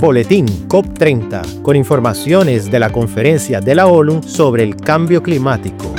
Boletín COP30, con informaciones de la Conferencia de la ONU sobre el Cambio Climático.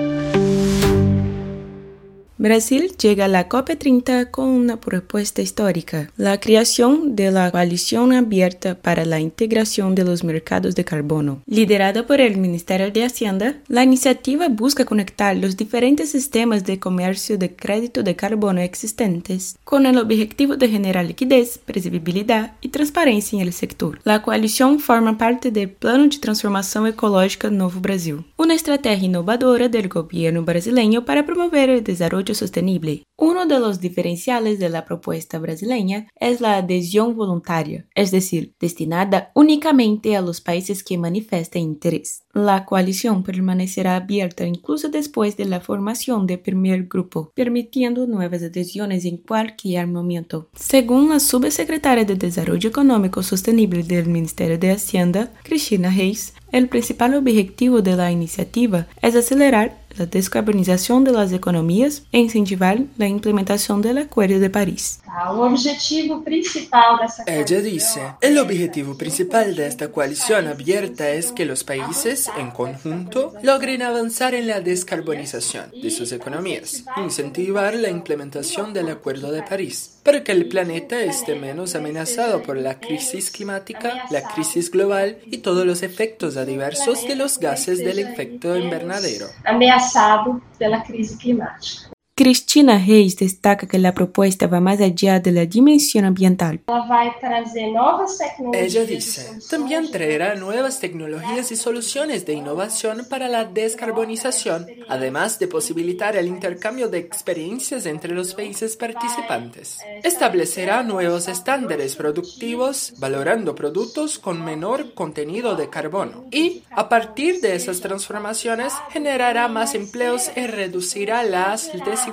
Brasil llega a la COP30 con una propuesta histórica, la creación de la Coalición Abierta para la Integración de los Mercados de Carbono. Liderada por el Ministerio de Hacienda, la iniciativa busca conectar los diferentes sistemas de comercio de crédito de carbono existentes, con el objetivo de generar liquidez, previsibilidad y transparencia en el sector. La coalición forma parte del Plano de Transformación Ecológica Novo Brasil, una estrategia innovadora del gobierno brasileño para promover el desarrollo sostenible. Uno de los diferenciales de la propuesta brasileña es la adhesión voluntaria, es decir, destinada únicamente a los países que manifiesten interés. La coalición permanecerá abierta incluso después de la formación del primer grupo, permitiendo nuevas adhesiones en cualquier momento. Según la subsecretaria de Desarrollo Económico Sostenible del Ministerio de Hacienda, Cristina Reis, el principal objetivo de la iniciativa es acelerar la descarbonización de las economías e incentivar la implementación del Acuerdo de París. Ella dice, el objetivo principal de esta coalición abierta es que los países, en conjunto, logren avanzar en la descarbonización de sus economías, incentivar la implementación del Acuerdo de París, para que el planeta esté menos amenazado por la crisis climática, la crisis global y todos los efectos adversos de los gases del efecto invernadero. Pela crise climática. Cristina Reis destaca que la propuesta va más allá de la dimensión ambiental. Ella dice, también traerá nuevas tecnologías y soluciones de innovación para la descarbonización, además de posibilitar el intercambio de experiencias entre los países participantes. Establecerá nuevos estándares productivos, valorando productos con menor contenido de carbono. Y, a partir de esas transformaciones, generará más empleos y reducirá las desigualdades.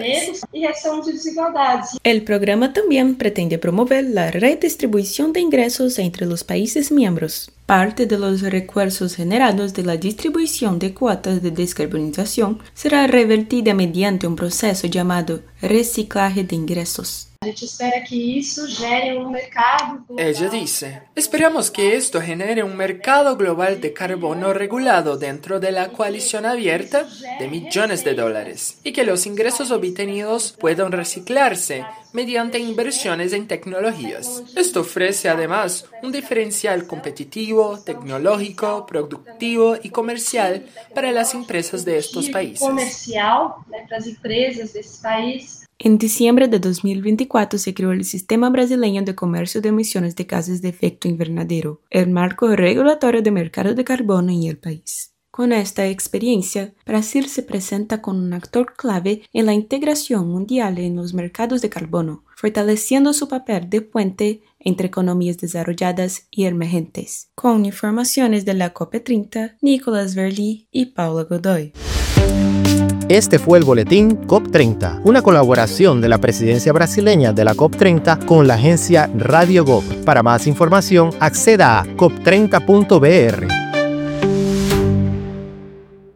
El programa también pretende promover la redistribución de ingresos entre los países miembros. Parte de los recursos generados de la distribución de cuotas de descarbonización será revertida mediante un proceso llamado reciclaje de ingresos. Ella dice, esperamos que esto genere un mercado global de carbono regulado dentro de la coalición abierta de millones de dólares y que los ingresos obtenidos puedan reciclarse mediante inversiones en tecnologías. Esto ofrece además un diferencial competitivo, tecnológico, productivo y comercial para las empresas de estos países. En diciembre de 2024 se creó el Sistema Brasileño de Comercio de Emisiones de Gases de Efecto Invernadero, el marco regulatorio de mercado de carbono en el país. Con esta experiencia, Brasil se presenta como un actor clave en la integración mundial en los mercados de carbono, fortaleciendo su papel de puente entre economías desarrolladas y emergentes. Con informaciones de la COP30, Nicolás Verli y Paula Godoy. Este fue el Boletín COP30, una colaboración de la presidencia brasileña de la COP30 con la agencia Radio Gov. Para más información, acceda a cop30.br.